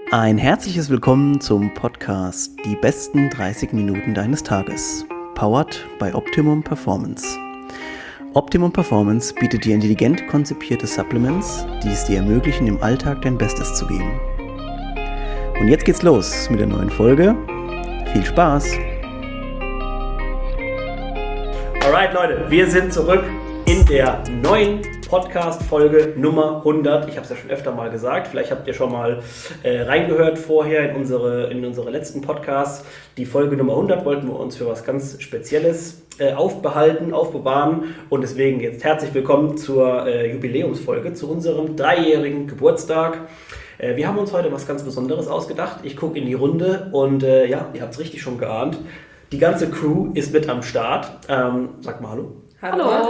Ein herzliches Willkommen zum Podcast Die besten 30 Minuten deines Tages, powered by Optimum Performance. Optimum Performance bietet dir intelligent konzipierte Supplements, die es dir ermöglichen, im Alltag dein Bestes zu geben. Und jetzt geht's los mit der neuen Folge. Viel Spaß! Alright Leute, wir sind zurück in der neuen Podcast-Folge Nummer 100. Ich habe es ja schon öfter mal gesagt, vielleicht habt ihr schon mal reingehört vorher in unsere letzten Podcasts. Die Folge Nummer 100 wollten wir uns für was ganz Spezielles aufbewahren und deswegen jetzt herzlich willkommen zur Jubiläumsfolge, zu unserem 3-jährigen Geburtstag. Wir haben uns heute was ganz Besonderes ausgedacht. Ich gucke in die Runde und ja, ihr habt es richtig schon geahnt. Die ganze Crew ist mit am Start. Sag mal Hallo. Hallo.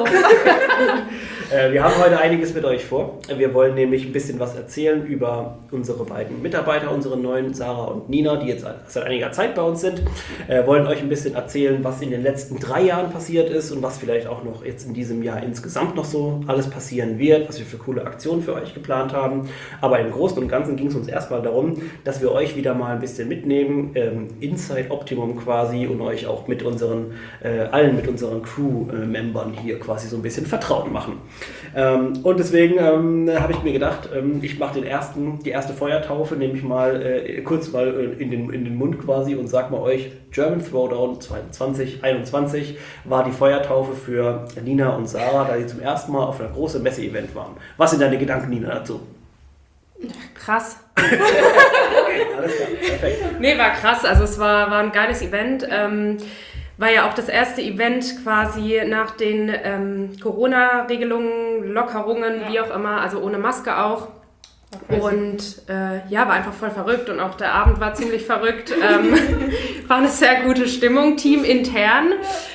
Wir haben heute einiges mit euch vor. Wir wollen nämlich ein bisschen was erzählen über unsere beiden Mitarbeiter, unsere neuen, Sarah und Nina, die jetzt seit einiger Zeit bei uns sind. Wollen euch ein bisschen erzählen, was in den letzten 3 Jahren passiert ist und was vielleicht auch noch jetzt in diesem Jahr insgesamt noch so alles passieren wird, was wir für coole Aktionen für euch geplant haben. Aber im Großen und Ganzen ging es uns erstmal darum, dass wir euch wieder mal ein bisschen mitnehmen, Inside Optimum quasi, und euch auch mit unseren Crew-Membern hier quasi so ein bisschen vertraut machen. Und deswegen habe ich mir gedacht, ich mache die erste Feuertaufe, nehme ich mal kurz mal in den Mund quasi und sag mal euch, German Throwdown 2021 war die Feuertaufe für Nina und Sarah, da sie zum ersten Mal auf einer großen Messe-Event waren. Was sind deine Gedanken, Nina, dazu? Krass. Okay, alles klar, perfekt. Nee, war krass. Also es war ein geiles Event. War ja auch das erste Event quasi nach den Corona-Regelungen, Lockerungen, wie auch immer, also ohne Maske auch. Und ja, war einfach voll verrückt und auch der Abend war ziemlich verrückt. War eine sehr gute Stimmung, teamintern.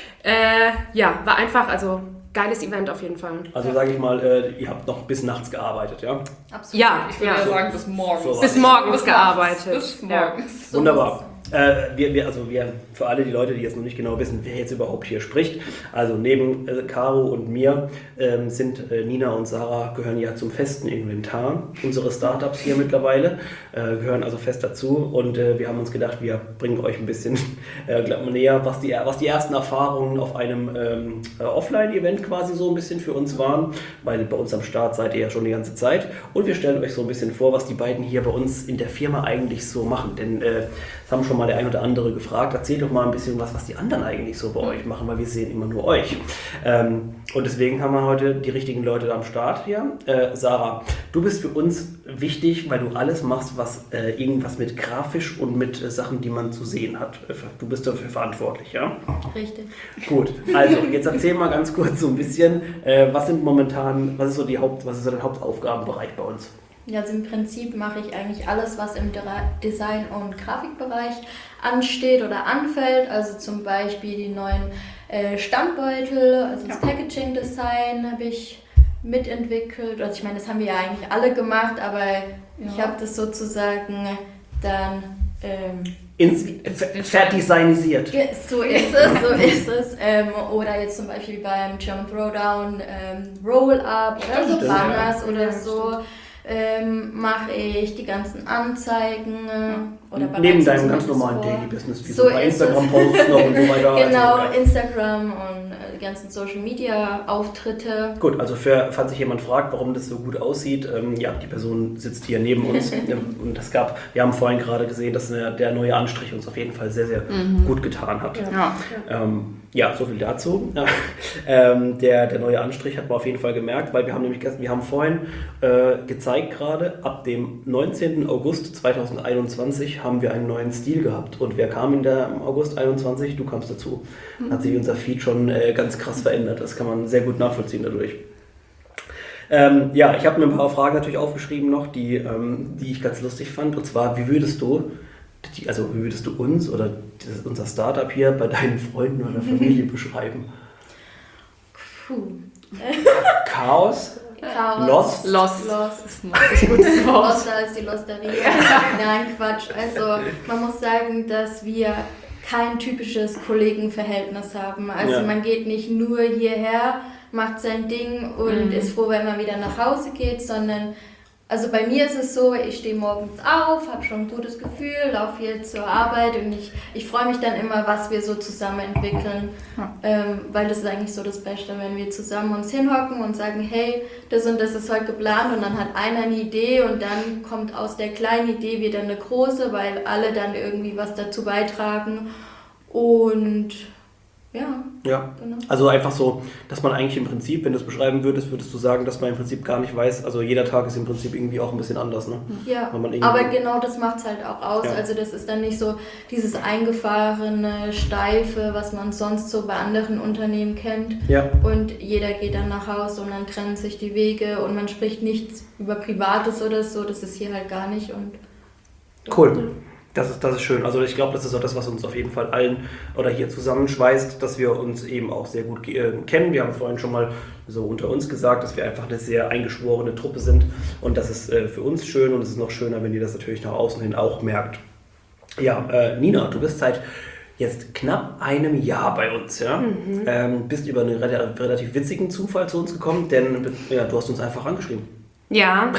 Ja, war einfach, also geiles Event auf jeden Fall. Also sage ich mal, ihr habt noch bis nachts gearbeitet, ja? Absolut. Ja, ich würde sagen bis morgens. So bis morgens gearbeitet. Bis morgens. Ja. Wunderbar. Wir, für alle die Leute, die jetzt noch nicht genau wissen, wer jetzt überhaupt hier spricht, also neben Caro und mir sind Nina und Sarah gehören ja zum festen Inventar unseres Startups hier mittlerweile, gehören also fest dazu und wir haben uns gedacht, wir bringen euch ein bisschen näher, was die ersten Erfahrungen auf einem Offline-Event quasi so ein bisschen für uns waren, weil bei uns am Start seid ihr ja schon die ganze Zeit und wir stellen euch so ein bisschen vor, was die beiden hier bei uns in der Firma eigentlich so machen, denn das haben schon mal der ein oder andere gefragt. Erzählt doch mal ein bisschen was die anderen eigentlich so bei euch machen, weil wir sehen immer nur euch. Und deswegen haben wir heute die richtigen Leute da am Start hier. Sarah, du bist für uns wichtig, weil du alles machst, was irgendwas mit grafisch und mit Sachen, die man zu sehen hat. Du bist dafür verantwortlich, ja? Richtig. Gut, also jetzt erzähl mal ganz kurz so ein bisschen, was ist so dein Hauptaufgabenbereich bei uns? Ja, also im Prinzip mache ich eigentlich alles, was im Design- und Grafikbereich ansteht oder anfällt. Also zum Beispiel die neuen Standbeutel, also das Packaging-Design habe ich mitentwickelt. Also ich meine, das haben wir ja eigentlich alle gemacht, aber ich habe das sozusagen dann verdesignisiert. So ist es. Oder jetzt zum Beispiel beim German Throwdown Roll-Up oder so Banners oder so. Mache ich die ganzen Anzeigen oder neben deinem ganz normalen Daily Business, wie so bei Instagram posten noch und so weiter. Genau, also, ja. Instagram und die ganzen Social Media Auftritte. Gut, also falls sich jemand fragt, warum das so gut aussieht, ja, die Person sitzt hier neben uns und wir haben vorhin gerade gesehen, dass der neue Anstrich uns auf jeden Fall sehr, sehr gut getan hat. Ja, so viel dazu. Der neue Anstrich hat man auf jeden Fall gemerkt, weil wir haben vorhin gezeigt gerade, ab dem 19. August 2021 haben wir einen neuen Stil gehabt. Und wer kam im August 2021? Du kamst dazu. Hat sich unser Feed schon ganz krass verändert. Das kann man sehr gut nachvollziehen dadurch. Ja, ich habe mir ein paar Fragen natürlich aufgeschrieben noch, die ich ganz lustig fand. Und zwar, wie würdest du uns oder unser Startup hier bei deinen Freunden oder Familie beschreiben? Chaos? Lost. Ist ein gutes Wort. Lost als die Losteria. Nein, Quatsch. Also man muss sagen, dass wir kein typisches Kollegenverhältnis haben. Also man geht nicht nur hierher, macht sein Ding und ist froh, wenn man wieder nach Hause geht, sondern Also bei mir ist es so, ich stehe morgens auf, habe schon ein gutes Gefühl, laufe hier zur Arbeit und ich freue mich dann immer, was wir so zusammen entwickeln, weil das ist eigentlich so das Beste, wenn wir zusammen uns hinhocken und sagen, hey, das und das ist heute geplant und dann hat einer eine Idee und dann kommt aus der kleinen Idee wieder eine große, weil alle dann irgendwie was dazu beitragen und ja, genau. Also einfach so, dass man eigentlich im Prinzip, wenn du es beschreiben würdest du sagen, dass man im Prinzip gar nicht weiß, also jeder Tag ist im Prinzip irgendwie auch ein bisschen anders, ne? Ja, aber genau das macht es halt auch aus, also das ist dann nicht so dieses eingefahrene, steife, was man sonst so bei anderen Unternehmen kennt und jeder geht dann nach Hause und dann trennen sich die Wege und man spricht nichts über Privates oder so, das ist hier halt gar nicht und... Cool. Das ist schön. Also ich glaube, das ist auch das, was uns auf jeden Fall allen oder hier zusammenschweißt, dass wir uns eben auch sehr gut kennen. Wir haben vorhin schon mal so unter uns gesagt, dass wir einfach eine sehr eingeschworene Truppe sind und das ist für uns schön und es ist noch schöner, wenn ihr das natürlich nach außen hin auch merkt. Ja, Nina, du bist seit jetzt knapp einem Jahr bei uns, ja? Bist über einen relativ witzigen Zufall zu uns gekommen, denn du hast uns einfach angeschrieben. Ja,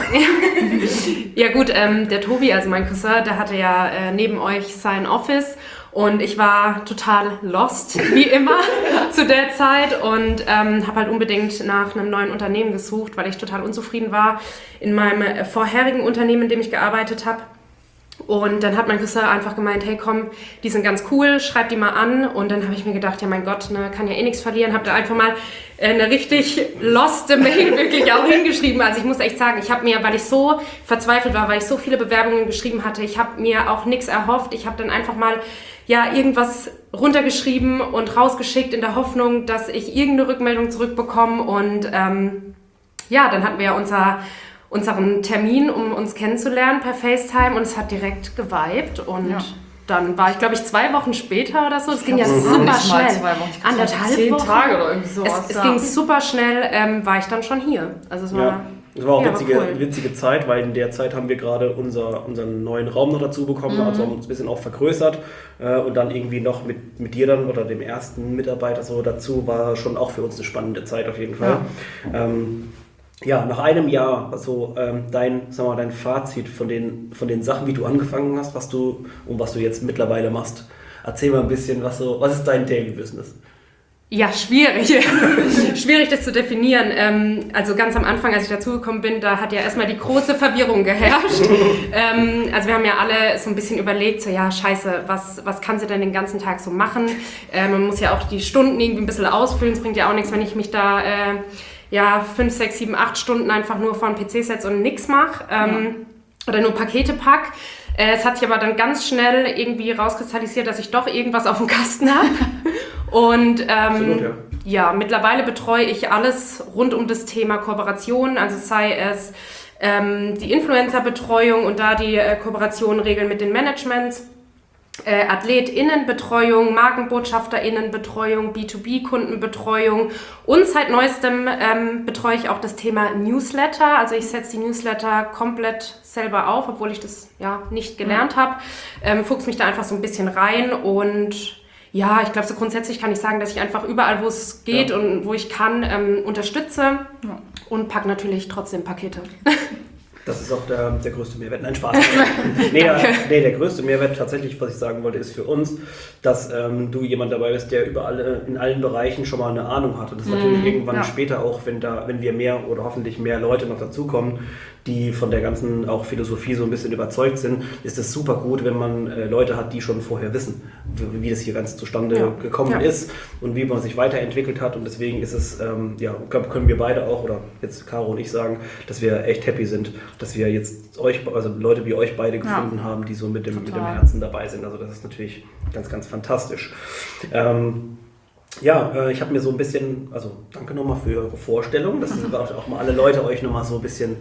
ja gut, der Tobi, also mein Cousin, der hatte ja neben euch sein Office und ich war total lost, wie immer, zu der Zeit und habe halt unbedingt nach einem neuen Unternehmen gesucht, weil ich total unzufrieden war in meinem vorherigen Unternehmen, in dem ich gearbeitet habe. Und dann hat mein Cousin einfach gemeint, hey komm, die sind ganz cool, schreib die mal an. Und dann habe ich mir gedacht, ja mein Gott, ne, kann ja eh nichts verlieren. Habe da einfach mal eine richtig loste Mail wirklich auch hingeschrieben. Also ich muss echt sagen, ich habe mir, weil ich so verzweifelt war, weil ich so viele Bewerbungen geschrieben hatte, ich habe mir auch nichts erhofft. Ich habe dann einfach mal irgendwas runtergeschrieben und rausgeschickt in der Hoffnung, dass ich irgendeine Rückmeldung zurückbekomme. Und dann hatten wir ja unseren Termin, um uns kennenzulernen per FaceTime und es hat direkt geweibt und dann war ich, glaube ich, 2 Wochen später oder so. Es ging ja super schnell. 2 Wochen. Anderthalb 10 Wochen. Tage oder irgendwie sowas. Es ging super schnell, war ich dann schon hier. Also es war... Das war auch cool. witzige Zeit, weil in der Zeit haben wir gerade unseren neuen Raum noch dazu bekommen, also haben uns ein bisschen auch vergrößert und dann irgendwie noch mit dir dann oder dem ersten Mitarbeiter so dazu, war schon auch für uns eine spannende Zeit auf jeden Fall. Nach einem Jahr, also dein Fazit von den Sachen, wie du angefangen hast, was du jetzt mittlerweile machst. Erzähl mal ein bisschen, was ist dein Daily Business? Ja, schwierig. Schwierig, das zu definieren. Also ganz am Anfang, als ich dazugekommen bin, da hat ja erstmal die große Verwirrung geherrscht. Also wir haben ja alle so ein bisschen überlegt, so ja, scheiße, was kann sie denn den ganzen Tag so machen? Man muss ja auch die Stunden irgendwie ein bisschen ausfüllen. Es bringt ja auch nichts, wenn ich mich da 5, 6, 7, 8 Stunden einfach nur vor den PC setze und nichts mache oder nur Pakete pack. Es hat sich aber dann ganz schnell irgendwie rauskristallisiert, dass ich doch irgendwas auf dem Kasten habe. Und Absolut, mittlerweile betreue ich alles rund um das Thema Kooperation, also sei es die Influencer-Betreuung und da die Kooperation regeln mit den Managements, AthletInnenbetreuung, MarkenbotschafterInnenbetreuung, B2B-Kundenbetreuung und seit neuestem betreue ich auch das Thema Newsletter. Also ich setze die Newsletter komplett selber auf, obwohl ich das nicht gelernt habe. Fuchse mich da einfach so ein bisschen rein und ja, ich glaube so grundsätzlich kann ich sagen, dass ich einfach überall, wo es geht und wo ich kann, unterstütze und packe natürlich trotzdem Pakete. Das ist auch der größte Mehrwert. Nein, Spaß. Der größte Mehrwert tatsächlich, was ich sagen wollte, ist für uns, dass du jemand dabei bist, der überall in allen Bereichen schon mal eine Ahnung hat. Und das ist natürlich irgendwann später auch, wenn wir mehr oder hoffentlich mehr Leute noch dazukommen, die von der ganzen auch Philosophie so ein bisschen überzeugt sind, ist es super gut, wenn man Leute hat, die schon vorher wissen, wie das hier ganz zustande gekommen ist und wie man sich weiterentwickelt hat. Und deswegen ist es, können wir beide auch, oder jetzt Caro und ich sagen, dass wir echt happy sind, dass wir jetzt Leute wie euch beide gefunden haben, die so mit dem Herzen dabei sind. Also das ist natürlich ganz, ganz fantastisch. Ich habe mir so ein bisschen, danke nochmal für eure Vorstellung, dass auch mal alle Leute euch nochmal so ein bisschen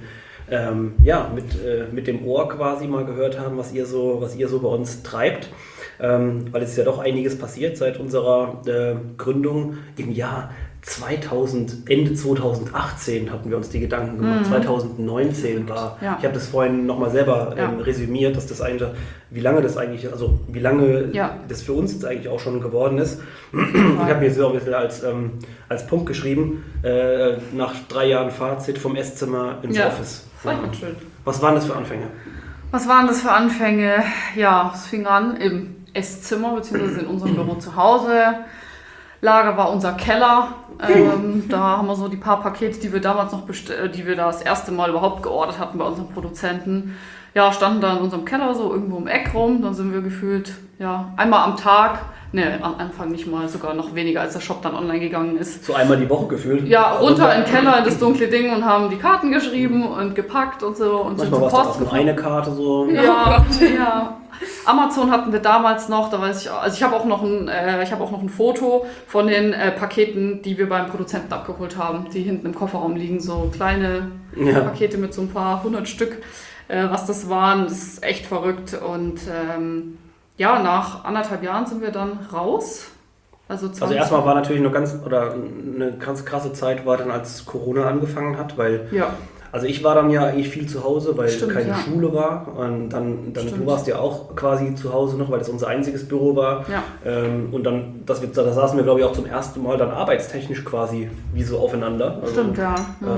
mit dem Ohr quasi mal gehört haben, was ihr so bei uns treibt. Weil es ist ja doch einiges passiert seit unserer Gründung im Jahr Ende 2018 hatten wir uns die Gedanken gemacht. 2019 war, ich habe das vorhin nochmal selber resümiert, dass wie lange das für uns jetzt eigentlich auch schon geworden ist. Ich habe mir so ein bisschen als Punkt geschrieben, nach 3 Jahren Fazit vom Esszimmer ins Office. Voll schön. Was waren das für Anfänge? Was waren das für Anfänge? Ja, es fing an im Esszimmer, beziehungsweise in unserem Büro zu Hause. Lager war unser Keller. Da haben wir so die paar Pakete, die wir damals noch die wir da das erste Mal überhaupt geordert hatten bei unseren Produzenten. Ja, standen da in unserem Keller so irgendwo im Eck rum. Dann sind wir gefühlt, ja, einmal am Tag, am Anfang nicht mal, sogar noch weniger, als der Shop dann online gegangen ist. So einmal die Woche gefühlt? Ja, runter in den Keller, in das dunkle Ding und haben die Karten geschrieben und gepackt und so. Und manchmal war es auch nur eine Karte so. Ja, ja. Amazon hatten wir damals noch, da weiß ich, also ich habe auch noch ein Foto von den Paketen, die wir beim Produzenten abgeholt haben, die hinten im Kofferraum liegen, so kleine Pakete mit so ein paar 100 Stück, was das waren, das ist echt verrückt und nach 1,5 Jahren sind wir dann raus. Also erstmal war natürlich eine ganz krasse Zeit war dann, als Corona angefangen hat, weil also ich war dann ja eigentlich viel zu Hause, weil keine Schule war. Und dann du warst ja auch quasi zu Hause noch, weil das unser einziges Büro war. Ja. Und dann, da saßen wir, glaube ich, auch zum ersten Mal dann arbeitstechnisch quasi wie so aufeinander. Also, stimmt, ja.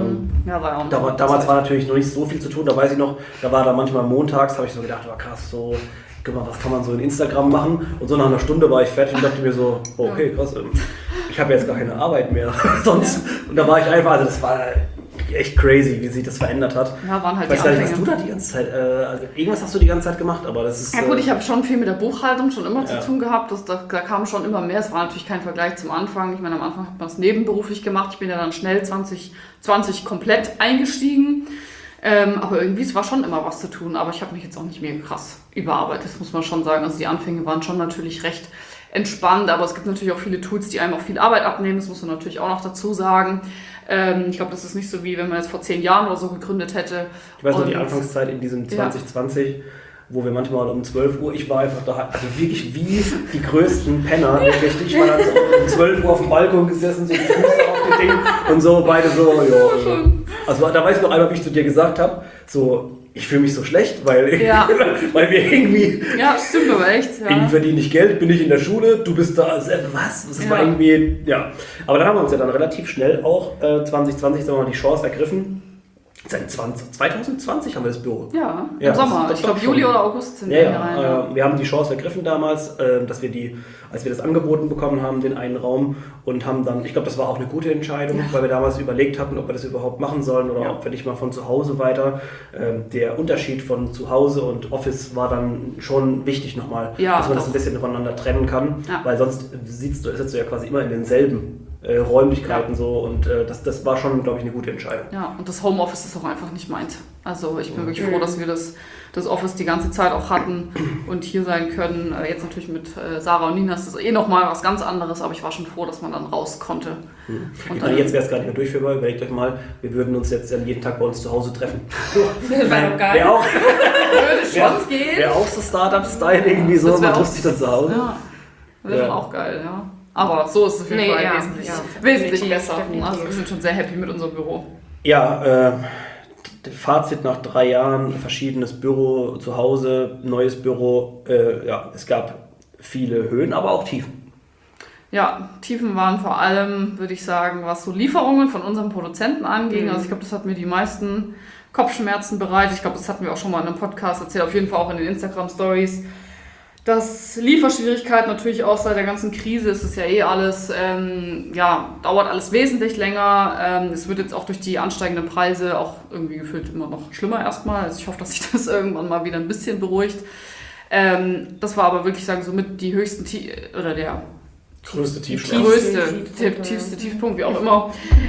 War auch damals war natürlich noch nicht so viel zu tun. Da weiß ich noch, da war da manchmal montags, habe ich so gedacht, war krass, so, guck mal, was kann man so in Instagram machen? Und so nach einer Stunde war ich fertig und dachte mir so, okay, krass, ich habe jetzt gar keine Arbeit mehr sonst. Und da war ich einfach, also das war echt crazy, wie sich das verändert hat. Ja, waren halt ich weiß gar nicht, was du da die ganze Zeit, also irgendwas hast du die ganze Zeit gemacht, aber das ist... Ja gut, ich habe schon viel mit der Buchhaltung schon immer zu tun gehabt, da kam schon immer mehr, es war natürlich kein Vergleich zum Anfang. Ich meine, am Anfang hat man es nebenberuflich gemacht, ich bin ja dann schnell 2020 komplett eingestiegen, aber irgendwie, es war schon immer was zu tun, aber ich habe mich jetzt auch nicht mehr krass überarbeitet, das muss man schon sagen. Also die Anfänge waren schon natürlich recht entspannt, aber es gibt natürlich auch viele Tools, die einem auch viel Arbeit abnehmen, das muss man natürlich auch noch dazu sagen. Ich glaube, das ist nicht so, wie wenn man jetzt vor 10 Jahren oder so gegründet hätte. Ich weiß noch, die Anfangszeit in diesem 2020, wo wir manchmal um 12 Uhr, ich war einfach da, also wirklich wie die größten Penner, wirklich. Ich war dann so um 12 Uhr auf dem Balkon gesessen, so die Füße auf dem Ding und so, beide so, Also da weiß ich noch einmal, wie ich zu dir gesagt habe, so, ich fühle mich so schlecht, weil wir irgendwie... Ja, stimmt aber echt. Ja. Irgendwie verdiene ich Geld, bin ich in der Schule, du bist da, also, was? Das war irgendwie, Aber dann haben wir uns ja dann relativ schnell auch 2020 sagen wir mal, die Chance ergriffen. Seit 2020 haben wir das Büro. Ja, im Sommer. Ich glaube, Juli oder August sind wir rein. Wir haben die Chance ergriffen damals, dass wir als wir das angeboten bekommen haben, den einen Raum und haben dann, ich glaube, das war auch eine gute Entscheidung, weil wir damals überlegt hatten, ob wir das überhaupt machen sollen oder ob wir nicht mal von zu Hause weiter. Der Unterschied von zu Hause und Office war dann schon wichtig nochmal, dass man das ein bisschen voneinander trennen kann, weil sonst sitzt du ja quasi immer in denselben Räumlichkeiten so und das war schon, glaube ich, eine gute Entscheidung. Ja, und das Homeoffice ist auch einfach nicht meins. Also ich bin wirklich froh, dass wir das Office die ganze Zeit auch hatten und hier sein können. Jetzt natürlich mit Sarah und Nina ist das nochmal was ganz anderes, aber ich war schon froh, dass man dann raus konnte. Und dann, jetzt wäre es gar nicht mehr durchführbar. Überlegt euch mal, wir würden uns jetzt jeden Tag bei uns zu Hause treffen. Das wäre doch geil. Würde schon gehen. Wäre auch so Startup-Style irgendwie so, man trifft sich dann zu Hause. Ja, wäre auch geil, ja. Aber so ist es auf jeden Fall wesentlich besser. Also wir sind schon sehr happy mit unserem Büro. Ja, Fazit nach 3 Jahren, verschiedenes Büro zu Hause, neues Büro. Es gab viele Höhen, aber auch Tiefen. Ja, Tiefen waren vor allem, würde ich sagen, was so Lieferungen von unserem Produzenten anging. Also ich glaube, das hat mir die meisten Kopfschmerzen bereitet. Ich glaube, das hatten wir auch schon mal in einem Podcast erzählt, auf jeden Fall auch in den Instagram-Stories. Dass Lieferschwierigkeiten natürlich auch seit der ganzen Krise ist es ja alles, dauert alles wesentlich länger. Es wird jetzt auch durch die ansteigenden Preise auch irgendwie gefühlt immer noch schlimmer erstmal. Also ich hoffe, dass sich das irgendwann mal wieder ein bisschen beruhigt. Das war aber wirklich, sagen so mit die höchsten der größte tiefste Tiefpunkt, wie auch immer.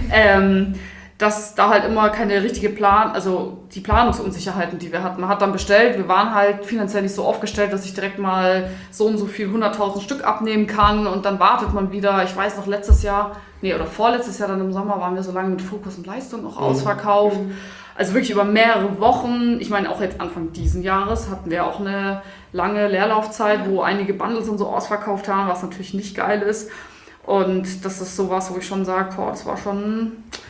Dass da halt immer keine richtige die Planungsunsicherheiten, die wir hatten. Man hat dann bestellt, wir waren halt finanziell nicht so aufgestellt, dass ich direkt mal so und so viel 100.000 Stück abnehmen kann und dann wartet man wieder. Ich weiß noch, vorletztes Jahr dann im Sommer waren wir so lange mit Fokus und Leistung auch ausverkauft. Also wirklich über mehrere Wochen. Ich meine, auch jetzt Anfang diesen Jahres hatten wir auch eine lange Leerlaufzeit, wo einige Bundles und so ausverkauft haben, was natürlich nicht geil ist. Und das ist sowas, wo ich schon sage, das war schon...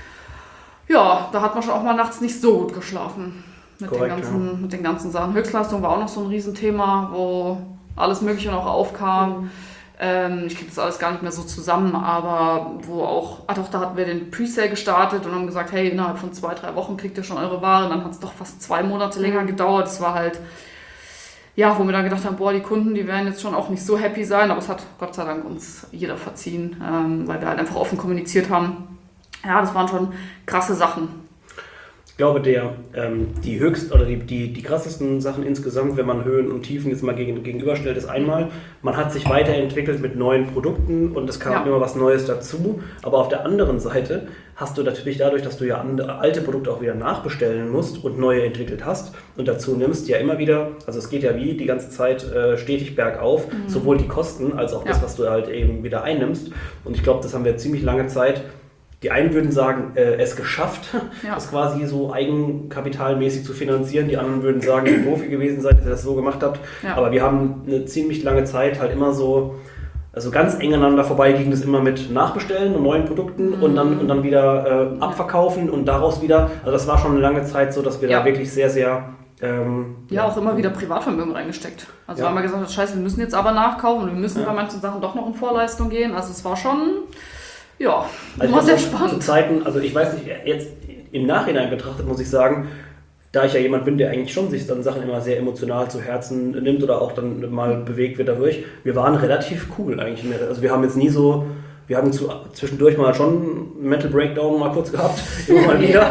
Ja, da hat man schon auch mal nachts nicht so gut geschlafen mit den ganzen Sachen. Höchstleistung war auch noch so ein Riesenthema, wo alles Mögliche noch aufkam. Ich kriege das alles gar nicht mehr so zusammen, aber da hatten wir den Presale gestartet und haben gesagt, hey, innerhalb von 2-3 Wochen kriegt ihr schon eure Ware. Und dann hat es doch fast 2 Monate länger gedauert. Das war halt, ja, wo wir dann gedacht haben, boah, die Kunden, die werden jetzt schon auch nicht so happy sein, aber es hat Gott sei Dank uns jeder verziehen, weil wir halt einfach offen kommuniziert haben. Ja, das waren schon krasse Sachen. Ich glaube, die höchsten oder die krassesten Sachen insgesamt, wenn man Höhen und Tiefen jetzt mal gegenüberstellt, ist einmal, man hat sich weiterentwickelt mit neuen Produkten und es kam immer was Neues dazu. Aber auf der anderen Seite hast du natürlich dadurch, dass du ja alte Produkte auch wieder nachbestellen musst und neue entwickelt hast und dazu nimmst, ja immer wieder, also es geht ja wie die ganze Zeit stetig bergauf, sowohl die Kosten als auch das, was du halt eben wieder einnimmst. Und ich glaube, das haben wir ziemlich lange Zeit. Die einen würden sagen, es geschafft, das quasi so eigenkapitalmäßig zu finanzieren. Die anderen würden sagen, ihr Profi gewesen seid, dass ihr das so gemacht habt. Ja. Aber wir haben eine ziemlich lange Zeit halt immer so, also ganz eng aneinander vorbei ging das immer mit Nachbestellen und neuen Produkten und dann wieder abverkaufen und daraus wieder. Also das war schon eine lange Zeit so, dass wir da wirklich sehr, sehr... auch immer wieder Privatvermögen reingesteckt. Also haben wir gesagt, scheiße, wir müssen jetzt aber nachkaufen und wir müssen bei manchen Sachen doch noch in Vorleistung gehen. Also es war schon... Ja, also war sehr spannend. Zu Zeiten, also ich weiß nicht, jetzt im Nachhinein betrachtet muss ich sagen, da ich ja jemand bin, der eigentlich schon sich dann Sachen immer sehr emotional zu Herzen nimmt oder auch dann mal bewegt wird dadurch, wir waren relativ cool eigentlich. Also wir haben jetzt nie so, wir haben zwischendurch mal schon einen Mental Breakdown mal kurz gehabt, immer mal wieder.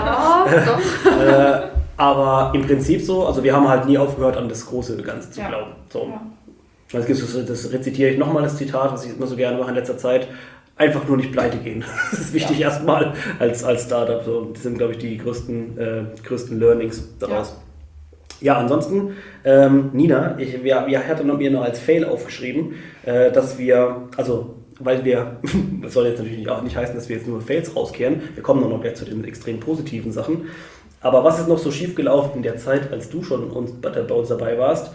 Ja, aber im Prinzip so, also wir haben halt nie aufgehört an das große Ganze zu glauben. So. Ja. Das rezitiere ich nochmal, das Zitat, was ich immer so gerne mache in letzter Zeit. Einfach nur nicht pleite gehen. Das ist wichtig erstmal als Startup. So. Das sind, glaube ich, die größten Learnings daraus. Ja, ansonsten, Nina, wir hatten mir noch als Fail aufgeschrieben, dass wir, also weil wir, das soll jetzt natürlich auch nicht heißen, dass wir jetzt nur Fails rauskehren, wir kommen noch gleich zu den extrem positiven Sachen, aber was ist noch so schief gelaufen in der Zeit, als du schon bei uns dabei warst?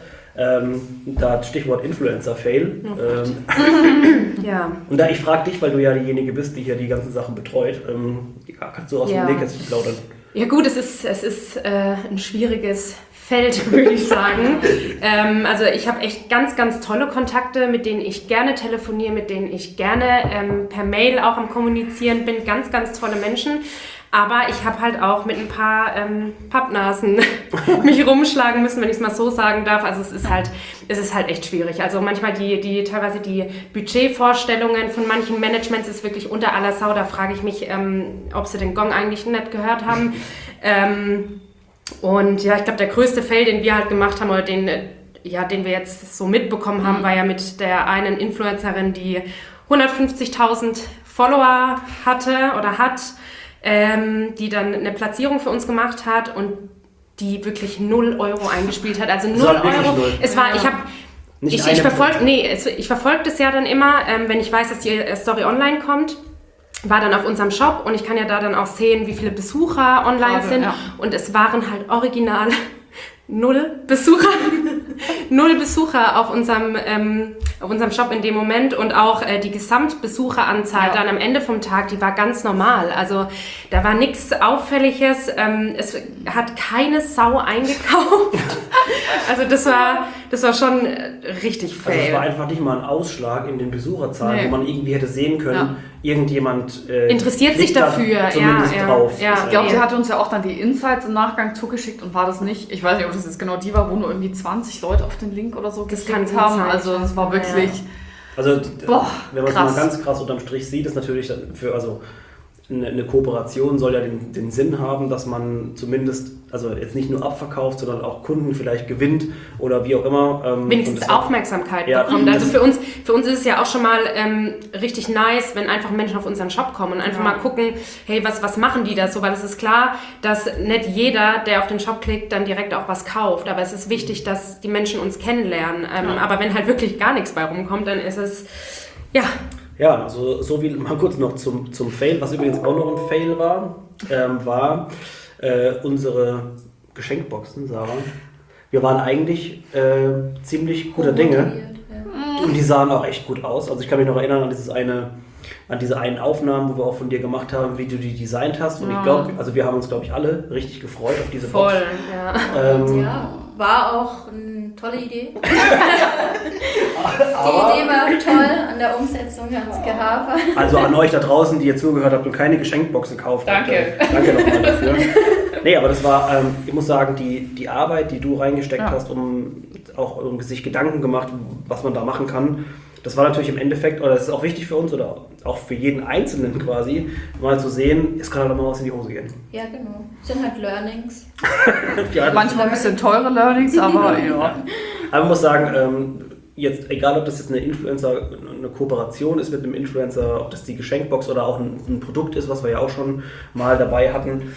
Da Stichwort Influencer-Fail. Ja. Und da ich frage dich, weil du ja diejenige bist, die hier die ganzen Sachen betreut, kannst du aus dem Nähkästchen plaudern? Ja gut, es ist ein schwieriges Feld, würde ich sagen. Also ich habe echt ganz, ganz tolle Kontakte, mit denen ich gerne telefoniere, mit denen ich gerne per Mail auch am Kommunizieren bin. Ganz, ganz tolle Menschen. Aber ich habe halt auch mit ein paar Pappnasen mich rumschlagen müssen, wenn ich es mal so sagen darf. Also es ist halt echt schwierig. Also manchmal teilweise die Budgetvorstellungen von manchen Managements ist wirklich unter aller Sau. Da frage ich mich, ob sie den Gong eigentlich nicht gehört haben. Und ja, ich glaube, der größte Fail, den wir halt gemacht haben oder den wir jetzt so mitbekommen haben, war ja mit der einen Influencerin, die 150.000 Follower hatte oder hat. Die dann eine Platzierung für uns gemacht hat und die wirklich 0 Euro eingespielt hat. Also 0 Euro. Es war, ich verfolge das ja dann immer, wenn ich weiß, dass die Story online kommt. War dann auf unserem Shop und ich kann ja da dann auch sehen, wie viele Besucher online sind. Ja. Und es waren halt original 0 Besucher. 0 Besucher auf unserem Shop in dem Moment und auch die Gesamtbesucheranzahl dann am Ende vom Tag, die war ganz normal. Also da war nichts Auffälliges. Es hat keine Sau eingekauft. Also das war schon richtig fail. Also es war einfach nicht mal ein Ausschlag in den Besucherzahlen, wo man irgendwie hätte sehen können, irgendjemand interessiert sich dafür. Zumindest drauf. Ja. Ich glaube, sie hatte uns ja auch dann die Insights im Nachgang zugeschickt und war das nicht, ich weiß nicht, ob das jetzt genau die war, wo nur irgendwie 20 Leute auf den Link oder so geklickt haben. Also das war wirklich... Also wenn man es mal ganz krass unterm Strich sieht, ist natürlich für, also eine Kooperation soll ja den Sinn haben, dass man zumindest, also jetzt nicht nur abverkauft, sondern auch Kunden vielleicht gewinnt oder wie auch immer. Wenigstens Aufmerksamkeit bekommt. Also für uns ist es ja auch schon mal richtig nice, wenn einfach Menschen auf unseren Shop kommen und einfach mal gucken, hey, was machen die da so? Weil es ist klar, dass nicht jeder, der auf den Shop klickt, dann direkt auch was kauft. Aber es ist wichtig, dass die Menschen uns kennenlernen. Aber wenn halt wirklich gar nichts bei rumkommt, dann ist es, Ja, also so wie mal kurz noch zum Fail, was übrigens auch noch ein Fail war unsere Geschenkboxen, Sarah. Wir waren eigentlich ziemlich guter Dinge und die sahen auch echt gut aus. Also ich kann mich noch erinnern an diese einen Aufnahmen, wo wir auch von dir gemacht haben, wie du die designt hast. Und ich glaube, also wir haben uns, glaube ich, alle richtig gefreut auf diese Box. Voll, ja. war auch eine tolle Idee. Die Idee war toll, an der Umsetzung hat es gehapert. Also an euch da draußen, die ihr zugehört habt und keine Geschenkboxen gekauft Danke. habt. Danke nochmal dafür. Nee, aber das war, ich muss sagen, die Arbeit, die du reingesteckt hast, um sich Gedanken gemacht, was man da machen kann, das war natürlich im Endeffekt, oder das ist auch wichtig für uns oder auch für jeden Einzelnen quasi, mal zu sehen, es kann halt auch mal was in die Hose gehen. Ja, genau. Sind halt Learnings. Ja, Manchmal ein bisschen teure Learnings, aber ja. Aber man muss sagen, jetzt, egal ob das jetzt eine Kooperation ist mit einem Influencer, ob das die Geschenkbox oder auch ein Produkt ist, was wir ja auch schon mal dabei hatten,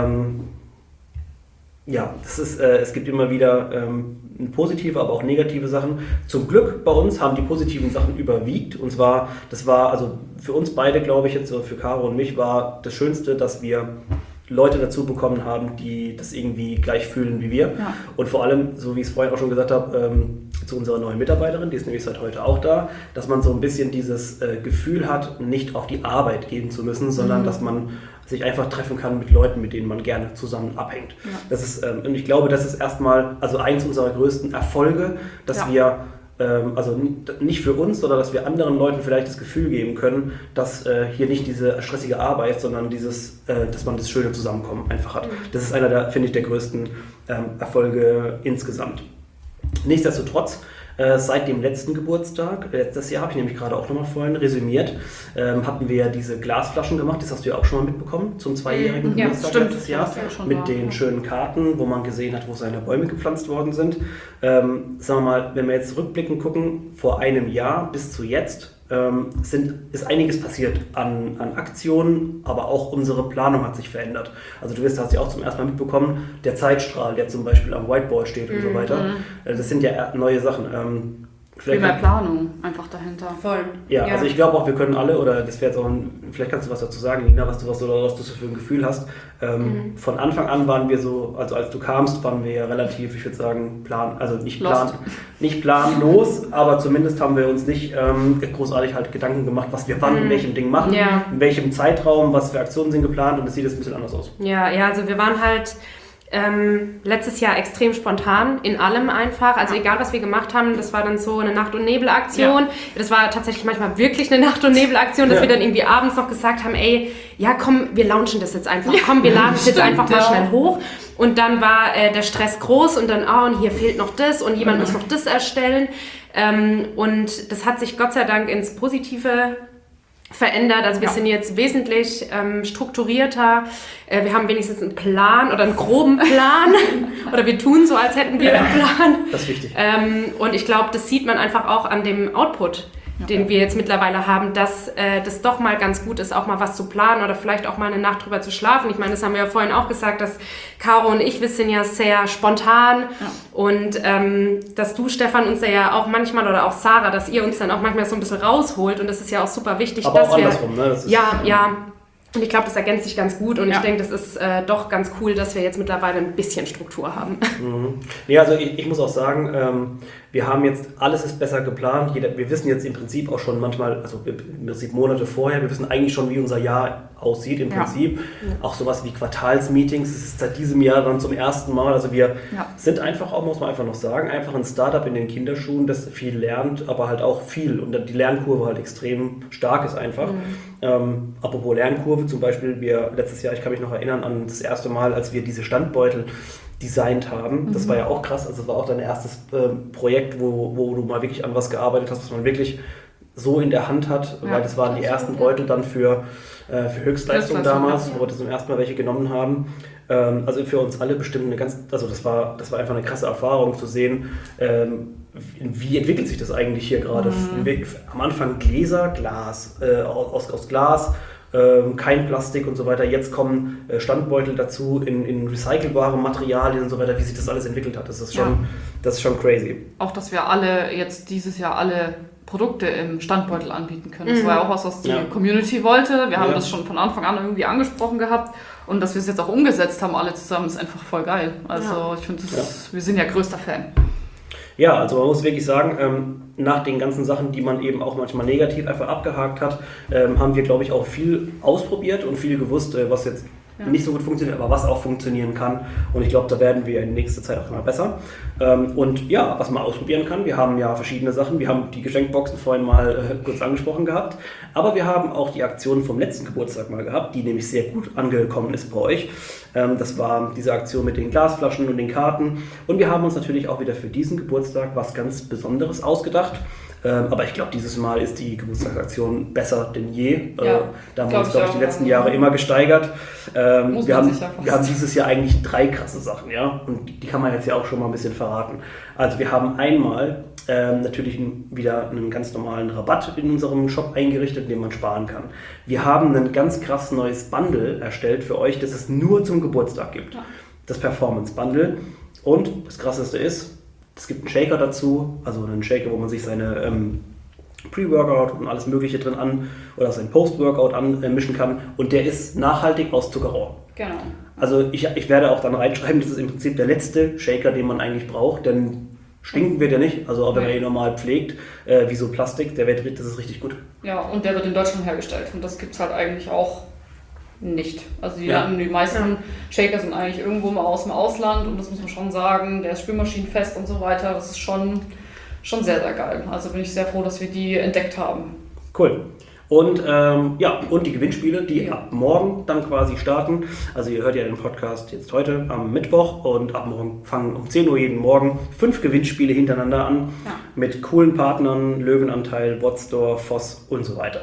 ja, es gibt immer wieder positive, aber auch negative Sachen. Zum Glück bei uns haben die positiven Sachen überwiegt. Und zwar, das war, also für uns beide, glaube ich, jetzt für Caro und mich, war das Schönste, dass wir Leute dazu bekommen haben, die das irgendwie gleich fühlen wie wir. Ja. Und vor allem, so wie ich es vorhin auch schon gesagt habe, zu unserer neuen Mitarbeiterin, die ist nämlich seit heute auch da, dass man so ein bisschen dieses Gefühl hat, nicht auf die Arbeit gehen zu müssen, sondern dass man sich einfach treffen kann mit Leuten, mit denen man gerne zusammen abhängt. Ja. Das ist, und ich glaube, das ist erstmal also eins unserer größten Erfolge, dass wir also nicht für uns, sondern dass wir anderen Leuten vielleicht das Gefühl geben können, dass hier nicht diese stressige Arbeit, sondern dass man das schöne Zusammenkommen einfach hat. Das ist einer der, finde ich, der größten Erfolge insgesamt. Nichtsdestotrotz, seit dem letzten Geburtstag, letztes Jahr, habe ich nämlich gerade auch nochmal vorhin resümiert, hatten wir ja diese Glasflaschen gemacht, das hast du ja auch schon mal mitbekommen, zum 2-jährigen Geburtstag letztes Jahr, mit den schönen Karten, wo man gesehen hat, wo seine Bäume gepflanzt worden sind. Sagen wir mal, wenn wir jetzt rückblickend gucken, vor einem Jahr bis zu jetzt, ist einiges passiert an Aktionen, aber auch unsere Planung hat sich verändert. Also du hast ja auch zum ersten Mal mitbekommen, der Zeitstrahl, der zum Beispiel am Whiteboard steht und so weiter. Das sind ja neue Sachen. Viel mehr Planung einfach dahinter. Voll. Ja, also ich glaube auch, wir können alle, oder das wäre jetzt auch vielleicht kannst du was dazu sagen, Nina, was du so für ein Gefühl hast. Von Anfang an waren wir so, also als du kamst, waren wir ja relativ, ich würde sagen, nicht planlos, aber zumindest haben wir uns nicht großartig halt Gedanken gemacht, was wir wann in welchem Ding machen, in welchem Zeitraum, was für Aktionen sind geplant, und das sieht jetzt ein bisschen anders aus. Ja, also wir waren halt letztes Jahr extrem spontan in allem einfach, also egal was wir gemacht haben, das war dann so eine Nacht- und Nebel-Aktion, das war tatsächlich manchmal wirklich eine Nacht- und Nebel-Aktion, dass wir dann irgendwie abends noch gesagt haben, ey, ja komm, wir launchen das jetzt einfach, komm, wir laden es jetzt einfach mal schnell hoch, und dann war der Stress groß und dann, und hier fehlt noch das und jemand muss noch das erstellen, und das hat sich Gott sei Dank ins Positive verändert. Also wir sind jetzt wesentlich strukturierter. Wir haben wenigstens einen Plan oder einen groben Plan. Oder wir tun so, als hätten wir einen Plan. Das ist wichtig. Und ich glaube, das sieht man einfach auch an dem Output, den wir jetzt mittlerweile haben, dass das doch mal ganz gut ist, auch mal was zu planen oder vielleicht auch mal eine Nacht drüber zu schlafen. Ich meine, das haben wir ja vorhin auch gesagt, dass Caro und ich, wir sind ja sehr spontan und dass du, Stefan, uns ja auch manchmal, oder auch Sarah, dass ihr uns dann auch manchmal so ein bisschen rausholt, und das ist ja auch super wichtig. Aber dass auch andersrum, ne? Das ist Und ich glaube, das ergänzt sich ganz gut, und ich denke, das ist doch ganz cool, dass wir jetzt mittlerweile ein bisschen Struktur haben. Ja, also ich muss auch sagen, wir haben jetzt, alles ist besser geplant. Wir wissen jetzt im Prinzip auch schon manchmal, also im Prinzip Monate vorher, wir wissen eigentlich schon, wie unser Jahr aussieht im Prinzip. Auch sowas wie Quartalsmeetings, das ist seit diesem Jahr dann zum ersten Mal. Also wir sind einfach auch, muss man einfach noch sagen, einfach ein Startup in den Kinderschuhen, das viel lernt, aber halt auch viel, und die Lernkurve halt extrem stark ist einfach. Apropos Lernkurve, zum Beispiel, letztes Jahr, ich kann mich noch erinnern an das erste Mal, als wir diese Standbeutel designt haben. Das war ja auch krass, also das war auch dein erstes Projekt, wo du mal wirklich an was gearbeitet hast, was man wirklich so in der Hand hat, weil das waren die ersten Beutel dann für Höchstleistung damals, wo wir zum ersten Mal welche genommen haben. Also für uns alle bestimmt das war einfach eine krasse Erfahrung zu sehen, wie entwickelt sich das eigentlich hier gerade. Am Anfang Glas, aus Glas, kein Plastik und so weiter. Jetzt kommen Standbeutel dazu in recycelbare Materialien und so weiter. Wie sich das alles entwickelt hat, das ist schon crazy. Auch, dass wir alle jetzt dieses Jahr alle Produkte im Standbeutel anbieten können. Das war ja auch was die Community wollte. Wir haben das schon von Anfang an irgendwie angesprochen gehabt, und dass wir es jetzt auch umgesetzt haben, alle zusammen, ist einfach voll geil. Also ich finde, wir sind ja größter Fan. Ja, also man muss wirklich sagen, nach den ganzen Sachen, die man eben auch manchmal negativ einfach abgehakt hat, haben wir, glaube ich, auch viel ausprobiert und viel gewusst, was jetzt nicht so gut funktioniert, aber was auch funktionieren kann. Und ich glaube, da werden wir in nächster Zeit auch immer besser. Und ja, was man ausprobieren kann, wir haben ja verschiedene Sachen. Wir haben die Geschenkboxen vorhin mal kurz angesprochen gehabt. Aber wir haben auch die Aktion vom letzten Geburtstag mal gehabt, die nämlich sehr gut angekommen ist bei euch. Das war diese Aktion mit den Glasflaschen und den Karten. Und wir haben uns natürlich auch wieder für diesen Geburtstag was ganz Besonderes ausgedacht. Aber ich glaube, dieses Mal ist die Geburtstagsaktion besser denn je. Da haben wir uns, glaube ich, die letzten Jahre immer gesteigert. Wir haben dieses Jahr eigentlich 3 krasse Sachen, ja. Und die kann man jetzt ja auch schon mal ein bisschen verraten. Also wir haben einmal natürlich wieder einen ganz normalen Rabatt in unserem Shop eingerichtet, den man sparen kann. Wir haben ein ganz krass neues Bundle erstellt für euch, das es nur zum Geburtstag gibt. Ja. Das Performance Bundle. Und das Krasseste ist, es gibt einen Shaker dazu, also einen Shaker, wo man sich seine Pre-Workout und alles Mögliche drin oder sein Post-Workout anmischen kann. Und der ist nachhaltig aus Zuckerrohr. Genau. Also ich werde auch dann reinschreiben, das ist im Prinzip der letzte Shaker, den man eigentlich braucht, denn stinken wird der nicht. Also auch wenn man ihn normal pflegt, wie so Plastik, das ist richtig gut. Ja, und der wird in Deutschland hergestellt. Und das gibt es halt eigentlich auch nicht. Also die meisten Shaker sind eigentlich irgendwo mal aus dem Ausland und das muss man schon sagen, der ist spülmaschinenfest und so weiter, das ist schon sehr, sehr geil. Also bin ich sehr froh, dass wir die entdeckt haben. Cool. Und und die Gewinnspiele, die ab morgen dann quasi starten. Also ihr hört ja den Podcast jetzt heute am Mittwoch und ab morgen fangen um 10 Uhr jeden Morgen 5 Gewinnspiele hintereinander an mit coolen Partnern, Löwenanteil, Wotstore, Voss und so weiter.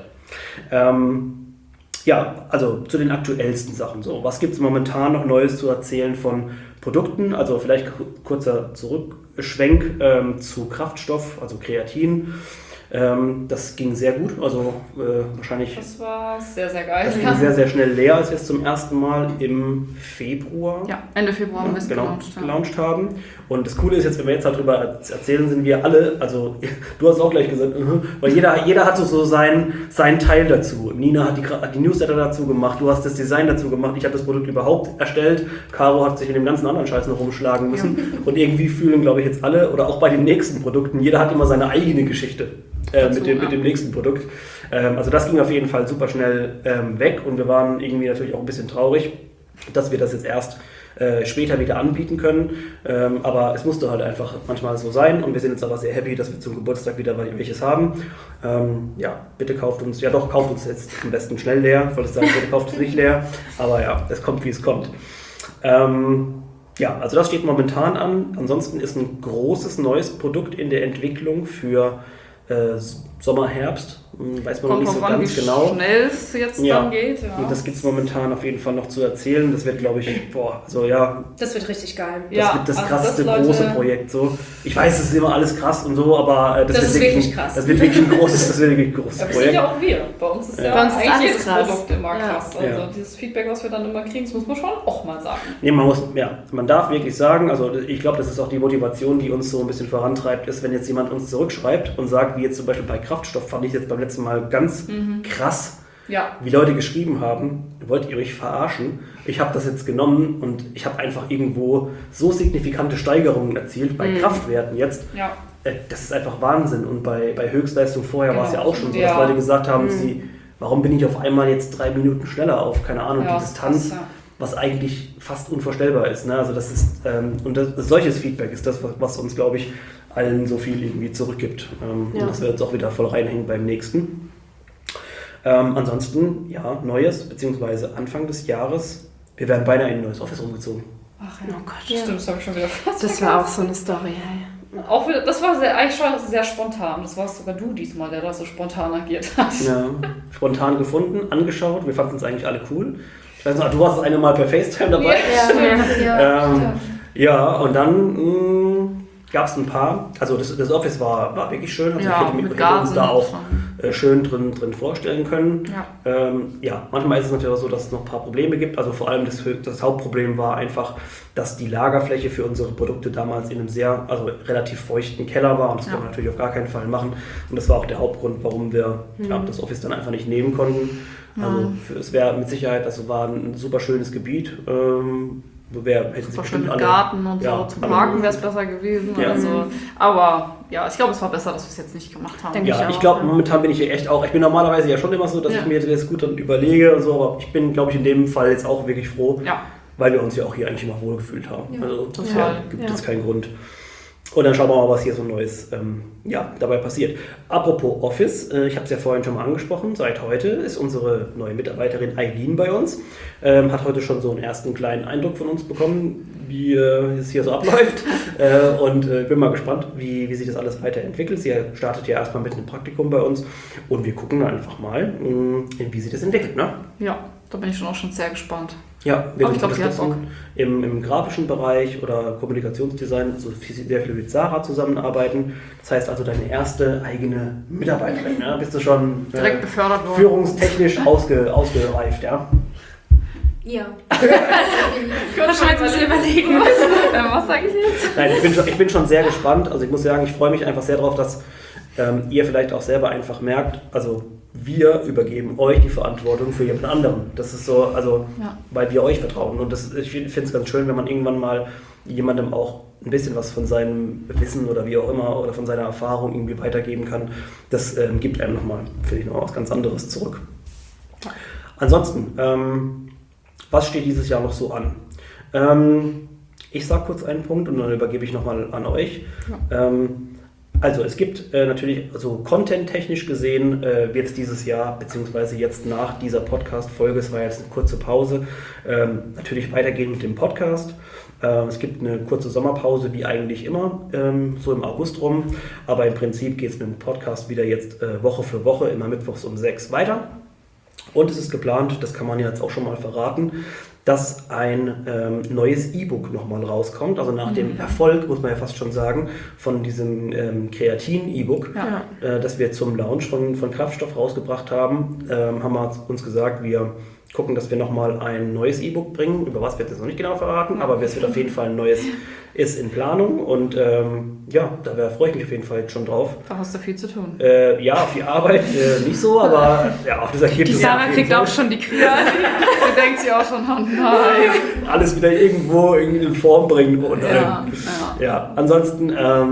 Also zu den aktuellsten Sachen. So, was gibt es momentan noch Neues zu erzählen von Produkten? Also vielleicht kurzer Zurückschwenk zu Kraftstoff, also Kreatin. Das ging sehr gut, also wahrscheinlich... Das war sehr, sehr geil. Das ging sehr, sehr schnell leer, als wir es zum ersten Mal im Februar... Ja, Ende Februar haben wir es gelauncht haben. Und das Coole ist jetzt, wenn wir jetzt darüber erzählen, sind wir alle, also du hast auch gleich gesagt, weil jeder hat so seinen Teil dazu. Nina hat die Newsletter dazu gemacht, du hast das Design dazu gemacht, ich habe das Produkt überhaupt erstellt, Caro hat sich mit dem ganzen anderen Scheiß noch rumschlagen müssen. Ja. Und irgendwie fühlen, glaube ich, jetzt alle, oder auch bei den nächsten Produkten, jeder hat immer seine eigene Geschichte. Mit dem nächsten Produkt. Also das ging auf jeden Fall super schnell weg und wir waren irgendwie natürlich auch ein bisschen traurig, dass wir das jetzt erst später wieder anbieten können. Aber es musste halt einfach manchmal so sein und wir sind jetzt aber sehr happy, dass wir zum Geburtstag wieder welches haben. Bitte kauft uns jetzt am besten schnell leer. Ich wollte sagen, bitte kauft es nicht leer. Aber ja, es kommt, wie es kommt. Also das steht momentan an. Ansonsten ist ein großes neues Produkt in der Entwicklung für Sommer, Herbst, weiß man noch nicht so ganz genau. Wie schnell es jetzt dann geht. Ja. Und das gibt es momentan auf jeden Fall noch zu erzählen. Das wird, glaube ich, das wird richtig geil. Das wird das krasseste große Projekt. So. Ich weiß, es ist immer alles krass und so, aber das ist wirklich krass. Das wird wirklich ein großes Projekt. Das sind ja auch wir. Bei uns ist eigentlich jedes Produkt immer krass. Also dieses Feedback, was wir dann immer kriegen, das muss man schon auch mal sagen. Nee, man darf wirklich sagen, also ich glaube, das ist auch die Motivation, die uns so ein bisschen vorantreibt, ist, wenn jetzt jemand uns zurückschreibt und sagt, wie jetzt zum Beispiel bei Kraftstoff, fand ich jetzt beim letzten Mal ganz krass, wie Leute geschrieben haben, wollt ihr euch verarschen? Ich habe das jetzt genommen und ich habe einfach irgendwo so signifikante Steigerungen erzielt bei Kraftwerten jetzt. Ja. Das ist einfach Wahnsinn. Und bei Höchstleistung vorher war es ja auch schon so, dass Leute gesagt haben, warum bin ich auf einmal jetzt 3 Minuten schneller auf, keine Ahnung, die Distanz, was eigentlich fast unvorstellbar ist. Ne? Also das ist, solches Feedback ist das, was uns, glaube ich, allen so viel irgendwie zurückgibt. Und das wird jetzt auch wieder voll reinhängen beim nächsten. Ansonsten, Neues, beziehungsweise Anfang des Jahres, wir werden beinahe in ein neues Office umgezogen. Ach ja. Oh Gott, stimmt, das habe ich schon wieder fast Das war auch so eine Story, Auch wieder, das war eigentlich schon sehr spontan. Das warst sogar du diesmal, der da so spontan agiert hat. Ja, spontan gefunden, angeschaut. Wir fanden es eigentlich alle cool. Ich weiß noch, du warst das eine Mal per FaceTime dabei. Und dann gab es ein paar, also das Office war wirklich schön, also ich hätte uns da auch schön drin vorstellen können. Manchmal ist es natürlich auch so, dass es noch ein paar Probleme gibt, also vor allem das Hauptproblem war einfach, dass die Lagerfläche für unsere Produkte damals in einem relativ feuchten Keller war und das kann man natürlich auf gar keinen Fall machen und das war auch der Hauptgrund, warum wir das Office dann einfach nicht nehmen konnten. Also es wäre mit Sicherheit, war ein super schönes Gebiet, hätten sie War bestimmt schön mit alle. Garten und Ja, so. Zum aber- Parken wäre es besser gewesen Ja. oder so. Aber ja, ich glaube, es war besser, dass wir es jetzt nicht gemacht haben. Denke Ja, ich ich auch, glaube, ja. momentan bin ich hier echt auch, ich bin normalerweise ja schon immer so, dass Ja. ich mir das gut dann überlege und so, aber ich bin, glaube ich, in dem Fall jetzt auch wirklich froh, Ja. weil wir uns ja auch hier eigentlich immer wohlgefühlt haben. Ja. Also Total. gibt Ja. es keinen Grund. Und dann schauen wir mal, was hier so Neues dabei passiert. Apropos Office, ich habe es ja vorhin schon mal angesprochen, seit heute ist unsere neue Mitarbeiterin Eileen bei uns. Hat heute schon so einen ersten kleinen Eindruck von uns bekommen, wie es hier so abläuft. Und bin mal gespannt, wie sich das alles weiterentwickelt. Sie startet ja erstmal mit einem Praktikum bei uns und wir gucken dann einfach mal, wie sich das entwickelt. Ne? Ja, da bin ich auch schon sehr gespannt. Ja, wir Aber ich glaube, sie hat unterstützen im grafischen Bereich oder Kommunikationsdesign, also sehr viel mit Sarah zusammenarbeiten. Das heißt also deine erste eigene Mitarbeiterin. Ja? Bist du schon Direkt befördert worden. führungstechnisch ausgereift, ja? Ja. Kurz mal zu überlegen. Was sage ich jetzt? Nein, ich bin schon sehr gespannt. Also ich muss sagen, ich freue mich einfach sehr darauf, dass ihr vielleicht auch selber einfach merkt, also wir übergeben euch die Verantwortung für jemand anderen. Das ist so, also Ja. weil wir euch vertrauen. Und ich finde es ganz schön, wenn man irgendwann mal jemandem auch ein bisschen was von seinem Wissen oder wie auch immer oder von seiner Erfahrung irgendwie weitergeben kann. Das gibt einem nochmal, finde ich, noch was ganz anderes zurück. Ansonsten, was steht dieses Jahr noch so an? Ich sage kurz einen Punkt und dann übergebe ich nochmal an euch. Ja. Also es gibt natürlich, also content-technisch gesehen, wird es dieses Jahr, beziehungsweise jetzt nach dieser Podcast-Folge, es war jetzt eine kurze Pause, natürlich weitergehen mit dem Podcast. Es gibt eine kurze Sommerpause, wie eigentlich immer, so im August rum. Aber im Prinzip geht es mit dem Podcast wieder jetzt Woche für Woche, immer mittwochs um 6 weiter. Und es ist geplant, das kann man jetzt auch schon mal verraten, dass ein neues E-Book nochmal rauskommt. Also nach dem Erfolg, muss man ja fast schon sagen, von diesem Kreatin-E-Book, Ja. das wir zum Launch von Kraftstoff rausgebracht haben, haben wir uns gesagt, wir gucken, dass wir nochmal ein neues E-Book bringen. Über was wird es noch nicht genau verraten, aber es wird auf jeden Fall ein neues, ist in Planung. Und da freue ich mich auf jeden Fall jetzt schon drauf. Da hast du viel zu tun. Ja, viel Arbeit nicht so, aber ja, auf das Ergebnis. Die Sarah auf jeden kriegt Fall. auch schon die Krise. Sie denkt sich auch schon, oh nein. Alles wieder irgendwo in Form bringen. Und, Ja. Ansonsten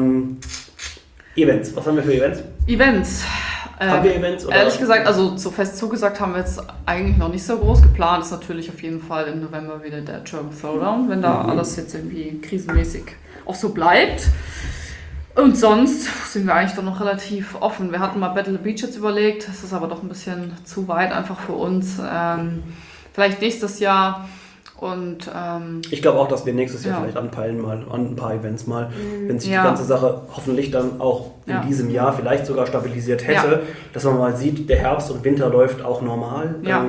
Events. Was haben wir für Events? Events. Haben wir Events? Oder? Ehrlich gesagt, also so fest zugesagt haben wir jetzt eigentlich noch nicht so groß. Geplant ist natürlich auf jeden Fall im November wieder der German Throwdown, wenn da alles jetzt irgendwie krisenmäßig auch so bleibt. Und sonst sind wir eigentlich doch noch relativ offen. Wir hatten mal Battle the Beach jetzt überlegt, das ist aber doch ein bisschen zu weit einfach für uns. Vielleicht nächstes Jahr. Und Ich glaube auch, dass wir nächstes Jahr Ja. vielleicht anpeilen mal an ein paar Events mal, wenn sich Ja. die ganze Sache hoffentlich dann auch in Ja. diesem Jahr vielleicht sogar stabilisiert hätte, Ja. dass man mal sieht, der Herbst und Winter läuft auch normal. Ja.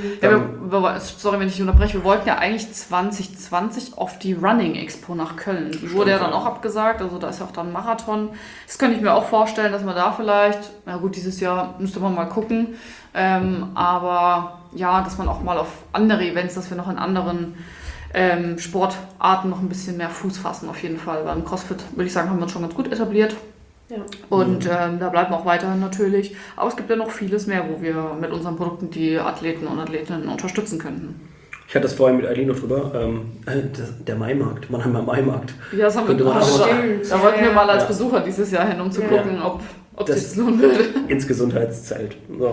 Sorry, wenn ich unterbreche, wir wollten ja eigentlich 2020 auf die Running Expo nach Köln. Die wurde ja dann auch abgesagt, also da ist ja auch dann ein Marathon. Das könnte ich mir auch vorstellen, dass man da vielleicht, na gut, dieses Jahr müsste man mal gucken, aber ja, dass man auch mal auf andere Events, dass wir noch in anderen Sportarten noch ein bisschen mehr Fuß fassen auf jeden Fall. Beim CrossFit, würde ich sagen, haben wir uns schon ganz gut etabliert. Ja. Und da bleiben wir auch weiterhin natürlich. Aber es gibt ja noch vieles mehr, wo wir mit unseren Produkten die Athleten und Athletinnen unterstützen könnten. Ich hatte es vorhin mit Eileen noch drüber, der Maimarkt, Mannheimer Maimarkt. Ja, das haben wir Könnte man auch da, stimmt. da wollten wir mal als Ja. Besucher dieses Jahr hin, um zu Ja. gucken, ob sich Das- das lohnen würde. Ins Gesundheitszelt. So.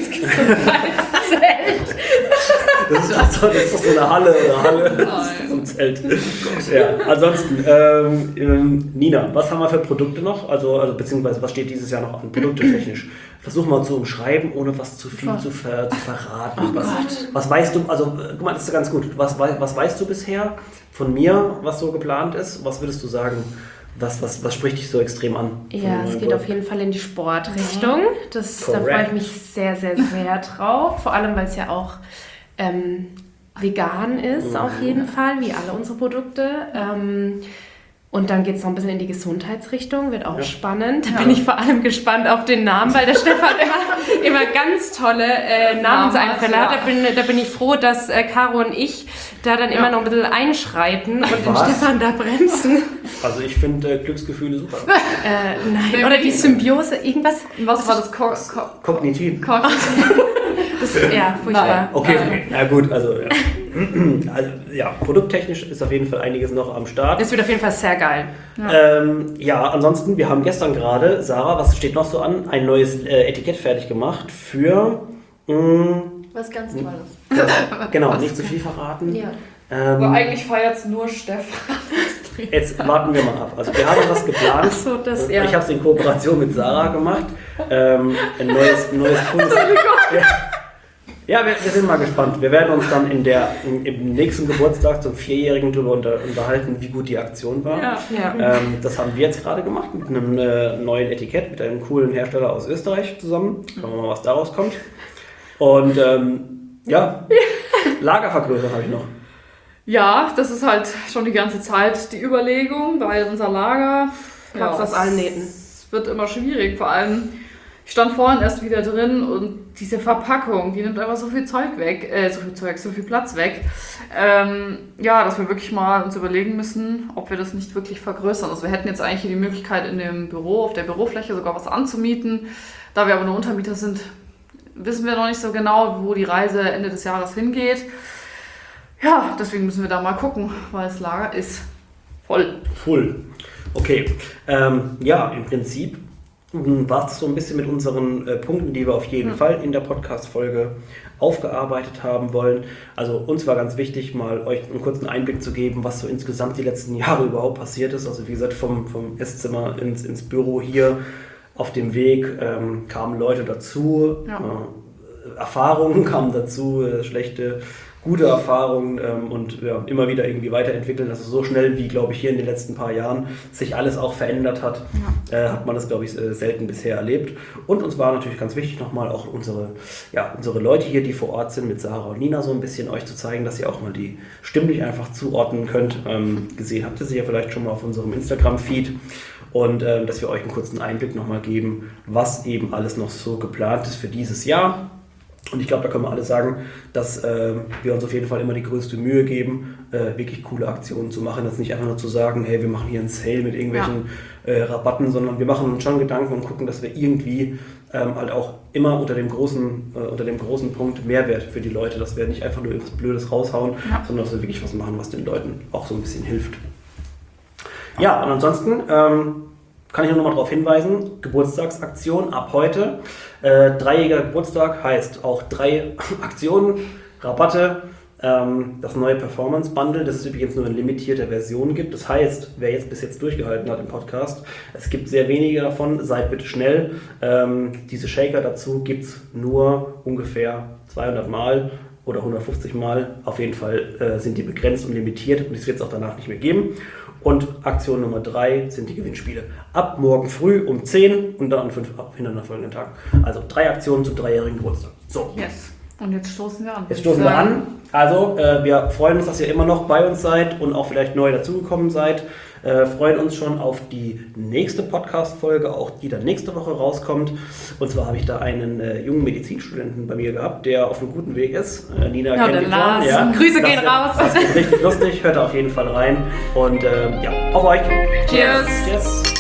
Zelt. Das ist doch so eine Halle oder Halle. Das ist so ein Zelt. Ja, ansonsten, Nina, was haben wir für Produkte noch? Also beziehungsweise was steht dieses Jahr noch an Produkte technisch? Versuch mal zu umschreiben, ohne was zu viel zu verraten. Was weißt du, also guck mal, das ist ganz gut. Was weißt du bisher von mir, was so geplant ist? Was würdest du sagen? Was spricht dich so extrem an? Ja, es geht auf jeden Fall in die Sportrichtung. Da freue ich Correct. mich sehr, sehr, sehr drauf. Vor allem, weil es ja auch vegan ist, auf jeden Fall, wie alle unsere Produkte. Und dann geht es noch ein bisschen in die Gesundheitsrichtung, wird auch spannend. Da bin ich vor allem gespannt auf den Namen, weil der Stefan immer ganz tolle Namenseinfälle hat. Da bin ich froh, dass Caro und ich da dann immer noch ein bisschen einschreiten und den Was? Stefan da bremsen. Also ich finde Glücksgefühle super. Nein, oder die Symbiose, irgendwas. Was war das? Kognitiv. Das, ja, furchtbar. Okay, na gut, also ja. Also ja, produkttechnisch ist auf jeden Fall einiges noch am Start. Das wird auf jeden Fall sehr geil. Ansonsten, wir haben gestern gerade, Sarah, was steht noch so an? Ein neues Etikett fertig gemacht für... Was ganz Tolles. Genau, nicht zu viel verraten. Ja. Aber eigentlich feiert es nur Stefan. Jetzt warten wir mal ab. Also wir haben was geplant. Ach so, ja. Ich habe es in Kooperation mit Sarah gemacht. Ein neues cooles... Ja, wir sind mal gespannt. Wir werden uns dann im nächsten Geburtstag zum 4-Jährigen darüber unterhalten, wie gut die Aktion war. Ja. Das haben wir jetzt gerade gemacht mit einem neuen Etikett, mit einem coolen Hersteller aus Österreich zusammen. Schauen wir mal, was daraus kommt. Und Lagervergrößerung habe ich noch. Ja, das ist halt schon die ganze Zeit die Überlegung, weil unser Lager Platz aus allen Nähten. Es wird immer schwierig, vor allem ich stand vorhin erst wieder drin und diese Verpackung, die nimmt einfach so viel Zeug weg, so viel Platz weg, dass wir wirklich mal uns überlegen müssen, ob wir das nicht wirklich vergrößern. Also wir hätten jetzt eigentlich hier die Möglichkeit in dem Büro, auf der Bürofläche sogar was anzumieten. Da wir aber nur Untermieter sind, wissen wir noch nicht so genau, wo die Reise Ende des Jahres hingeht. Ja, deswegen müssen wir da mal gucken, weil das Lager ist voll. Full. Okay. Im Prinzip war es so ein bisschen mit unseren Punkten, die wir auf jeden Fall in der Podcast-Folge aufgearbeitet haben wollen. Also uns war ganz wichtig, mal euch einen kurzen Einblick zu geben, was so insgesamt die letzten Jahre überhaupt passiert ist. Also wie gesagt, vom Esszimmer ins Büro hier auf dem Weg kamen Leute dazu, Erfahrungen kamen dazu, schlechte, gute Erfahrungen immer wieder irgendwie weiterentwickeln. Also so schnell wie, glaube ich, hier in den letzten paar Jahren sich alles auch verändert hat, hat man das, glaube ich, selten bisher erlebt. Und uns war natürlich ganz wichtig, nochmal auch unsere Leute hier, die vor Ort sind, mit Sarah und Nina so ein bisschen euch zu zeigen, dass ihr auch mal die stimmlich einfach zuordnen könnt. Gesehen habt ihr sie ja vielleicht schon mal auf unserem Instagram-Feed. Und dass wir euch einen kurzen Einblick nochmal geben, was eben alles noch so geplant ist für dieses Jahr. Und ich glaube, da können wir alle sagen, dass wir uns auf jeden Fall immer die größte Mühe geben, wirklich coole Aktionen zu machen. Jetzt nicht einfach nur zu sagen, hey, wir machen hier einen Sale mit irgendwelchen Rabatten, sondern wir machen uns schon Gedanken und gucken, dass wir irgendwie halt auch immer unter dem großen Punkt Mehrwert für die Leute, dass wir nicht einfach nur irgendwas Blödes raushauen, sondern dass wir wirklich was machen, was den Leuten auch so ein bisschen hilft. Ja, und ansonsten kann ich nur noch mal darauf hinweisen, Geburtstagsaktion ab heute. 3-jähriger Geburtstag heißt auch 3 Aktionen, Rabatte, das neue Performance Bundle, das es übrigens nur in limitierter Version gibt. Das heißt, wer jetzt bis jetzt durchgehalten hat im Podcast, es gibt sehr wenige davon, seid bitte schnell. Diese Shaker dazu gibt es nur ungefähr 200 Mal oder 150 Mal. Auf jeden Fall sind die begrenzt und limitiert und es wird es auch danach nicht mehr geben. Und Aktion Nummer 3 sind die Gewinnspiele. Ab morgen früh um 10 und dann an 5 hineinfolgenden Tagen. Also 3 Aktionen zum 3-jährigen Geburtstag. So. Yes. Und jetzt stoßen wir an. Jetzt stoßen wir an. Also wir freuen uns, dass ihr immer noch bei uns seid und auch vielleicht neu dazugekommen seid. Freuen uns schon auf die nächste Podcast-Folge, auch die dann nächste Woche rauskommt. Und zwar habe ich da einen jungen Medizinstudenten bei mir gehabt, der auf einem guten Weg ist. Nina kennt ihn schon. Ja. Grüße gehen raus. Das wird richtig lustig. Hört da auf jeden Fall rein. Und auf euch. Cheers. Cheers.